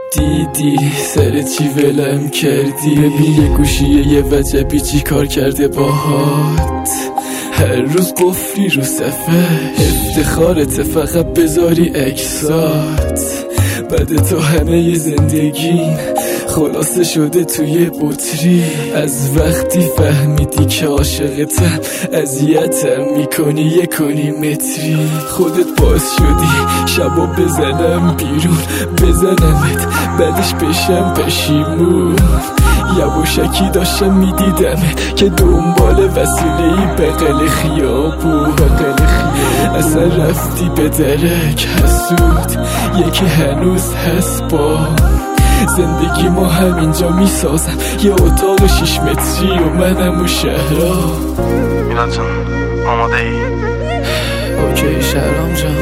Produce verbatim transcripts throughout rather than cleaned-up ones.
دیدی سر چی ولم کردی؟ ببین یه گوشیه یه وجبی چی کار کرده باهات. هر روز قفلی رو صفحش، افتخارت فقط بذاری اکسات. بعد تو همه ی زندگیم خلاصه شده توی بطری. از وقتی فهمیدی که عاشقتم اذیتم میکنی یه کنی متری. خودت باعث شدی شبا بزنم بیرون، بزنمت بعدش بشم پشیمون. یواشکی داشتم میدیدمت که دنبال وسیله‌ای بغل خیابون. بغل خیابون اصلا رفتی به درک حسود، یکی هنوز هست با زندگی ما همینجا میسازم. یه اتاق شیش متری و منم و شهرها. میلاد جان آماده ای؟ اوکی شهرام جان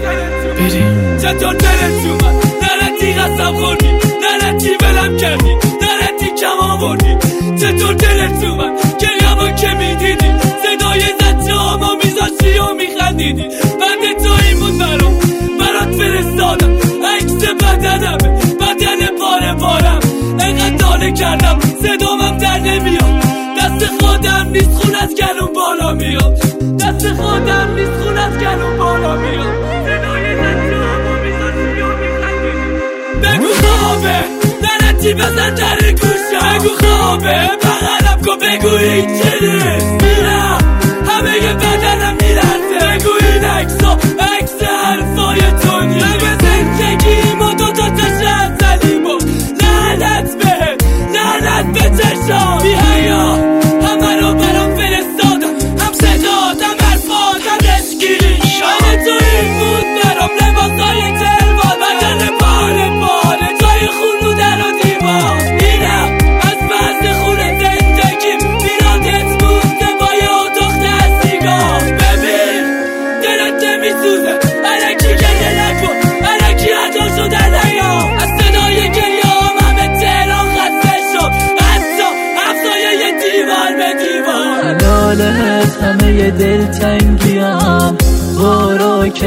بریم. چطور دلت اومد؟ نرتی قسم خوردی، نرتی بلم کردی، نرتی کم آوردی. چطور دلت اومد؟ گریه‌مو که میدیدی، صدای زجه هامو میذاشتی و میخندیدی. بند تو این بود برام، برات فرستادم عکس بدنمه، بدن پاره پارم. انقدر دانه کردم صدامم در نمیاد، دست خودم نیست خون از گلوم بالا میاد. دست خودم نیست خون از گلوم بالا میاد. صدای زجه هامو میذاشتی و میخندیدی. بگو خوابه نرتی بزن در گوشم، بگو خوابه بغلم کن بگو این چنه. میرم همه ی بدنم میلرزه، بگو این عکسا عکس حرفای تو نیست. به زندگی ما دو تا تشن زدیم و لعنت بهت، لعنت به چشام بی حیا. همه رو برام فرستادم، هم صدات هم حرفات هم عشقی. شاید تو این بود برام لباسای تلوان، بدن پاره پاره جای خون رو در و دیوار. میرم از بحث خون زندگیم میرادت بوده با یه اتاق ده سیگار. ببین دلت نمیسوزه علکی گریه نکن، علکی عدا شده نیام. از صدای گریه هم همه تهران خسته شد، حتی افزایه یه دیوار به دیوار. حلالت همه ی دلتنگیم، برو که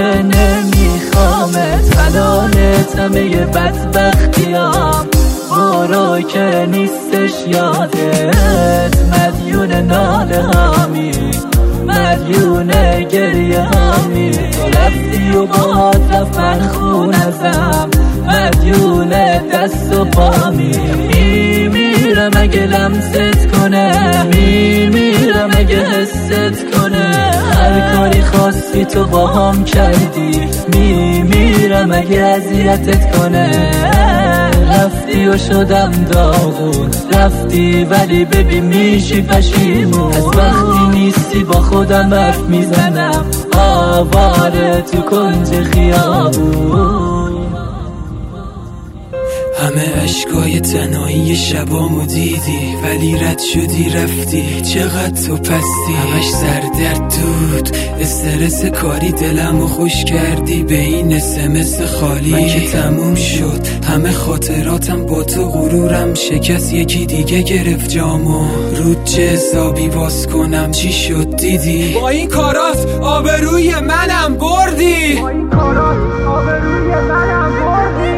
نمیخوامت. حلالت همه ی بدبختیم، برو که نیستش یادت. مدیون ناله همی، مدیون گریه همی. تو رفتی و باهات رفت من خون ازم، مدیون دست و پامی. میمیرم اگه لمست کنه، میمیرم اگه حست کنه. هر کاری خواستی تو با هم کردی، میمیرم اگه اذیتت کنه. رفتی و شدم داغون، رفتی ولی ببین میشی پشیمون. از وقتی نیستی با خودم حرف میزنم، آواره تو کنج خیابون. همه عشقای تنهایی شبامو دیدی، ولی رد شدی رفتی. چقدر تو پستی، همش سردرد دود استرس کاری. دلمو خوش کردی به این اسمس خالی. من که تموم شد همه خاطراتم با تو، غرورم شکست یکی دیگه گرفت جامو. رود چه حسابی باز کنم؟ چی شد دیدی؟ با این کارات آبروی منم بردی، با این کارات آبروی منم بردی.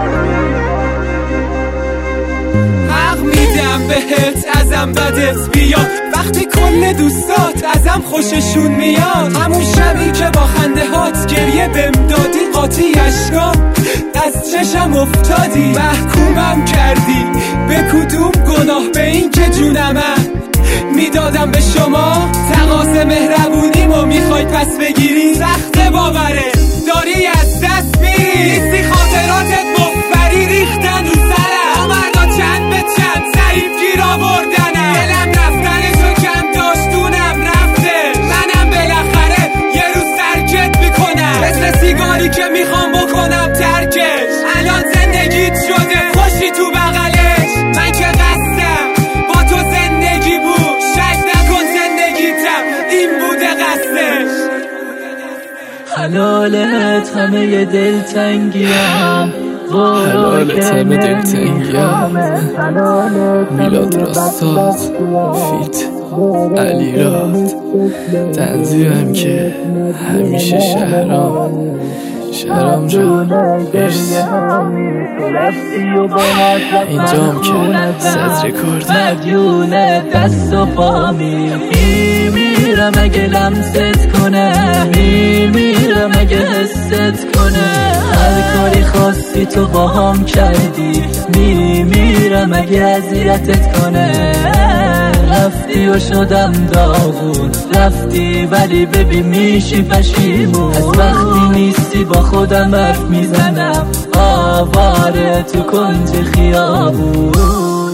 حق میدم بهت ازم بدت بیاد، وقتی کل دوستات ازم خوششون میاد. همون شبی که با خنده هات گریه بهم دادی، قاطی اشکام از چشم افتادی. محکومم کردی به کدوم گناه؟ به این که جونمم میدادم به شما. تقاضا مهربونیمو میخوای پس بگیری؟ سخت باوره داری از دست میری. نیستی خاطراتت مفبری ریختن رو سرم، مردا چند به چند ضعیف گیر آوردنم. دلم رفتن تو کم داشتونم رفته، منم بالاخره یه روز ترکت میکنم. مثل سیگاری که میخوام بکنم ترکش، الان زندگیت شده خوشی تو بغلش. من که قصدم با تو زندگی بود، شک نکن زندگیتم این بوده قصدش. حلالت همه ی دلتنگیم، حلالت همه دلتنگیم. میلاد راستاد فیت علی راد، تنظیمم که همیشه شهرام. شرم جان مرسی اینجام که صدر کارد مدیون دست و پامی میمیرم اگه لمست کنه میمیرم اگه حست کنه هر کاری خواستی تو با هم کردی میمیرم اگه اذیتت کنه رفتی و شدم داغون رفتی ولی ببین میشی پشیمون از وقتی نیستی با خودم حرف میزنم آواره تو کنج خیابون